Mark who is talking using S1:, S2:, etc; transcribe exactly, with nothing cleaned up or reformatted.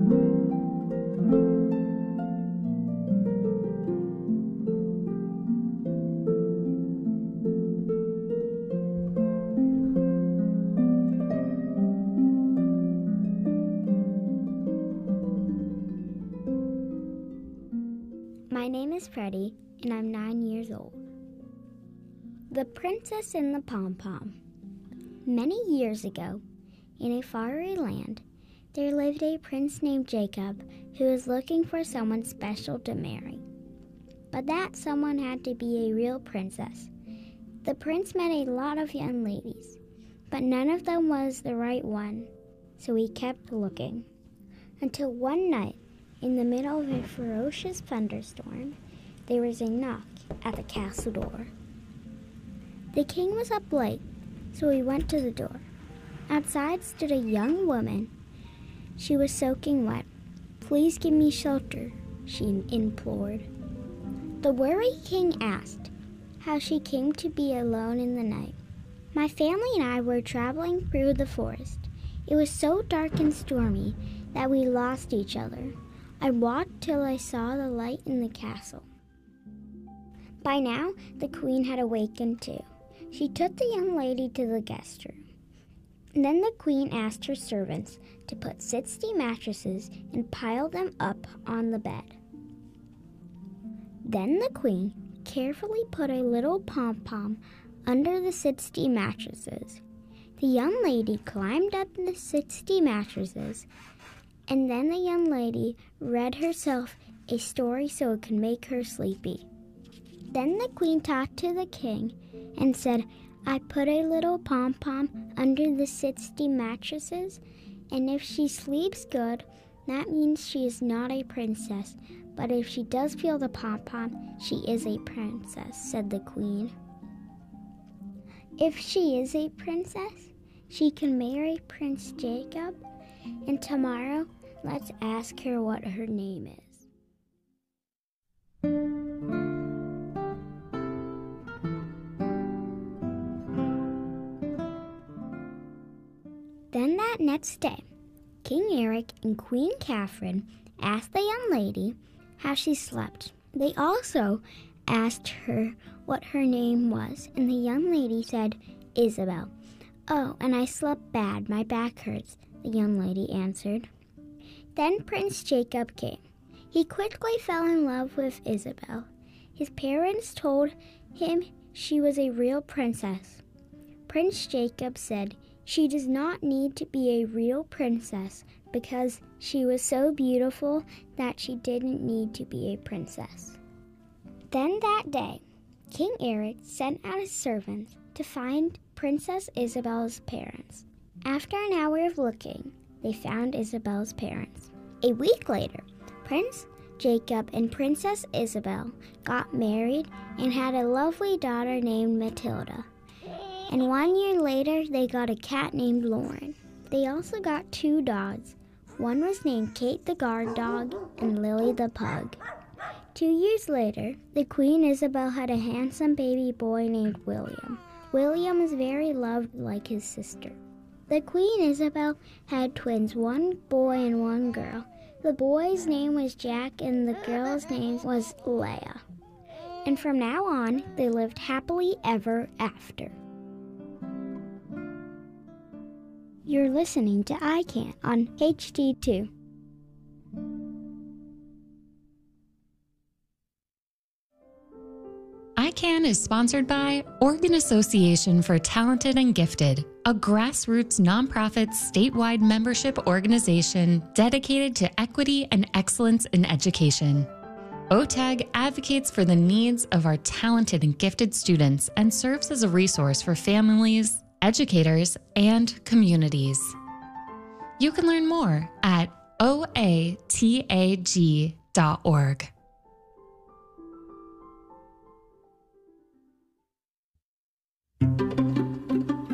S1: My name is Freddie, and I'm nine years old. The Princess and the Pom-Pom. Many years ago, in a faraway land, there lived a prince named Jacob who was looking for someone special to marry. But that someone had to be a real princess. The prince met a lot of young ladies, but none of them was the right one, so he kept looking. Until one night, in the middle of a ferocious thunderstorm, there was a knock at the castle door. The king was up late, so he went to the door. Outside stood a young woman. She was soaking wet. "Please give me shelter," she implored. The worried king asked how she came to be alone in the night. "My family and I were traveling through the forest. It was so dark and stormy that we lost each other. I walked till I saw the light in the castle." By now, the queen had awakened too. She took the young lady to the guest room. Then the queen asked her servants to put sixty mattresses and pile them up on the bed. Then the queen carefully put a little pom-pom under the sixty mattresses. The young lady climbed up the sixty mattresses, and then the young lady read herself a story so it could make her sleepy. Then the queen talked to the king and said, "I put a little pom-pom under the sixty mattresses, and if she sleeps good, that means she is not a princess. But if she does feel the pom-pom, she is a princess," said the queen. "If she is a princess, she can marry Prince Jacob, and tomorrow let's ask her what her name is." Then that next day, King Eric and Queen Catherine asked the young lady how she slept. They also asked her what her name was, and the young lady said, "Isabel." "Oh, and I slept bad. My back hurts," the young lady answered. Then Prince Jacob came. He quickly fell in love with Isabel. His parents told him she was a real princess. Prince Jacob said she does not need to be a real princess because she was so beautiful that she didn't need to be a princess. Then that day, King Eric sent out his servants to find Princess Isabel's parents. After an hour of looking, they found Isabel's parents. A week later, Prince Jacob and Princess Isabel got married and had a lovely daughter named Matilda. And one year later, they got a cat named Lauren. They also got two dogs. One was named Kate the guard dog and Lily the pug. Two years later, the Queen Isabel had a handsome baby boy named William. William was very loved like his sister. The Queen Isabel had twins, one boy and one girl. The boy's name was Jack and the girl's name was Leia. And from now on, they lived happily ever after. You're listening to I Can't on H D two.
S2: I CAN is sponsored by Oregon Association for Talented and Gifted, a grassroots nonprofit statewide membership organization dedicated to equity and excellence in education. O T A G advocates for the needs of our talented and gifted students and serves as a resource for families, educators, and communities. You can learn more at O A T A G dot org.